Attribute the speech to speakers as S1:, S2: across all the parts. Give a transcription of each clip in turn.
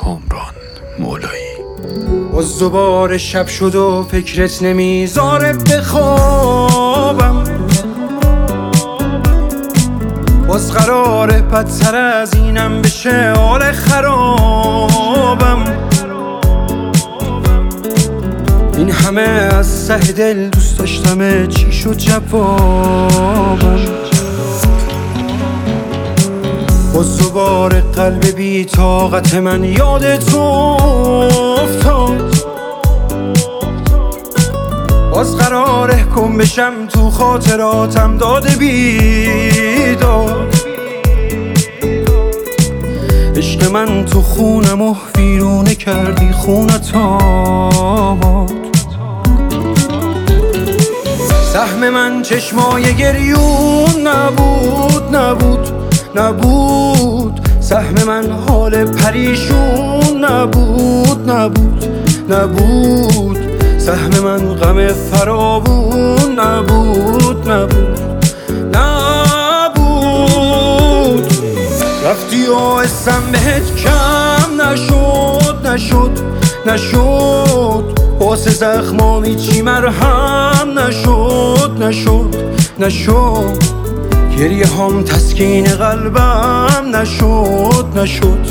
S1: کامران مولایی.
S2: باز دوباره شب شد و فکرت نمیذاره بخوابم، باز قراره بدتر از اینم بشه حال خرابم. این همه از ته دل دوست داشتم، چی شد جوابم؟ باز دوباره قلب بی طاقت من یادت افتاد، باز قراره گم بشم تو خاطراتم داده بیداد. عشق من تو خونم و ویرونه کردی خونت آباد. سهم من چشمای گریون نبود، سهم من حال پریشون نبود، سهم من غم فراوون نبود. رفتی و اسم بهت کم نشد، واسه زخمامی چی مرهم نشد، گریه هم تسکین قلبم نشد.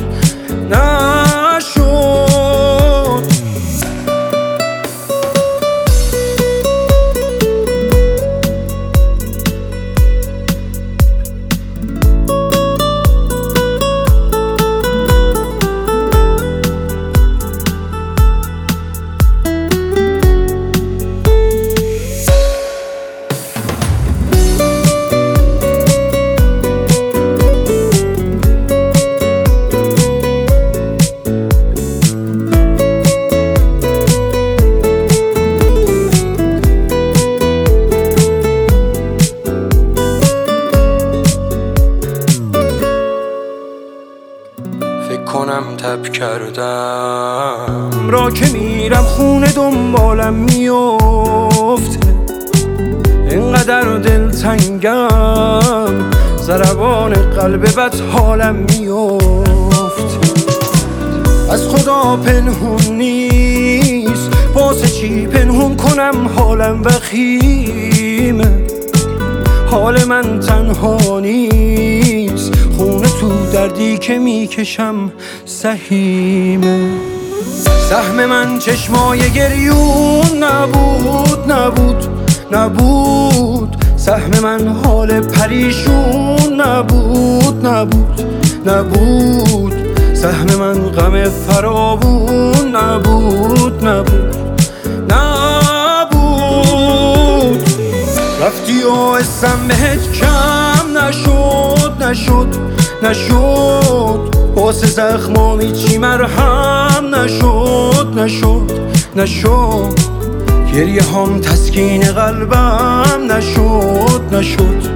S2: فکر کنم تب کردم را که میرم خونه دنبالم میفته، اینقدر دلتنگم ضربان قلب بد حالم میفته. از خدا پنهون نیست، واسه چی پنهون کنم حالم وخیمه، حال من تنها نیست، خونه تو دردی که میکشم سهیمه. سهم من چشمای گریون نبود، سهم من حال پریشون نبود، سهم من غم فراوون نبود. رفتی و اسم بهت کم نشد، واسه زخمامی چی مرهم نشد، گریه هم تسکین قلبم نشد.